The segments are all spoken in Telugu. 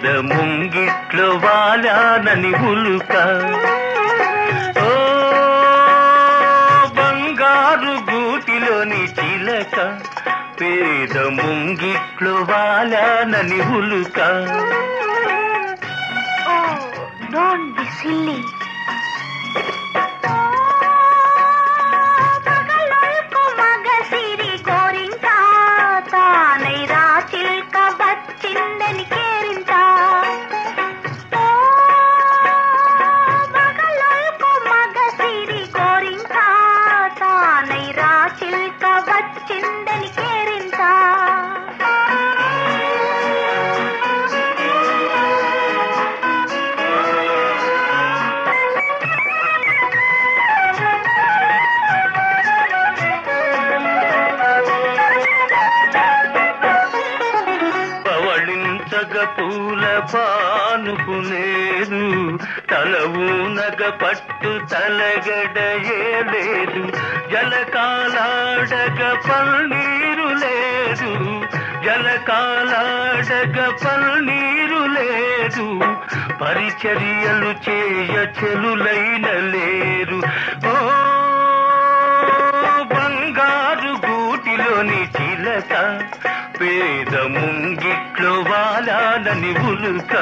పేద ముంగిట్లో వాలానని ఉలుక ఓ బంగారు గూటిలోని చిలక పేద ముంగిట్లో వాలానని ఉలుక. Don't be silly. పూల పానుకునేదు తలవునగ పట్టు తలగడయే లేదు జలకాలాడగ పన్నీరు లేదు జలకాలాడగ పన్నీరు లేదు పరిచర్యలు చేయ చెలులైన లేరు. ఓ బంగారు గూటిలోని చిలక పేద ముంగిట్లో వాలానని ఉలుక.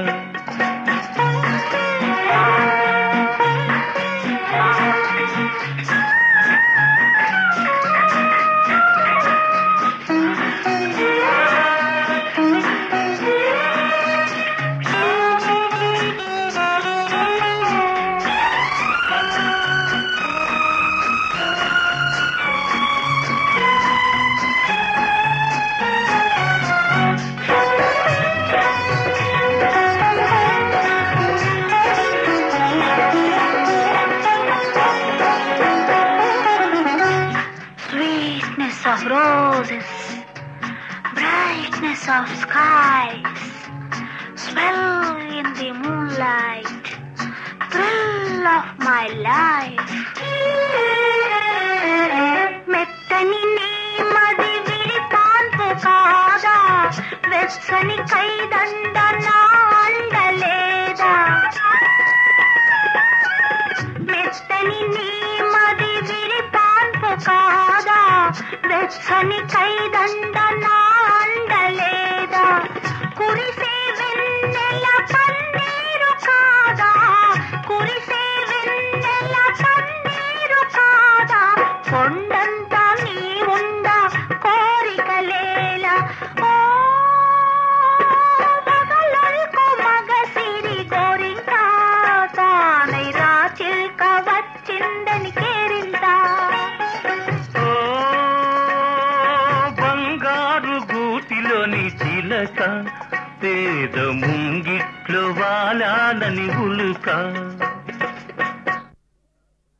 Of roses, brightness of skies, swell in the moonlight, thrill of my life. మెత్తని నీ మది విరిపాన్పు కాదా వెచ్చని కైదండ నా అండలేదా మెత్తని నీ మది విరిపాన్పు కాదా వెచ్చని కైదండ నా అండలేదా కురిసే వెన్నెల పన్నీరు కాదా కురిసే వెన్నెల పన్నీరు కాదా కొండంతా నీ ఉండ కోరికలేలా. ఓ మగలకు మగ సిరి గోరింక తానై రాచిల్క వచ్చిందని కేరింత. చిలక పేద ముంగిట్లో వాలానని ఉలుక.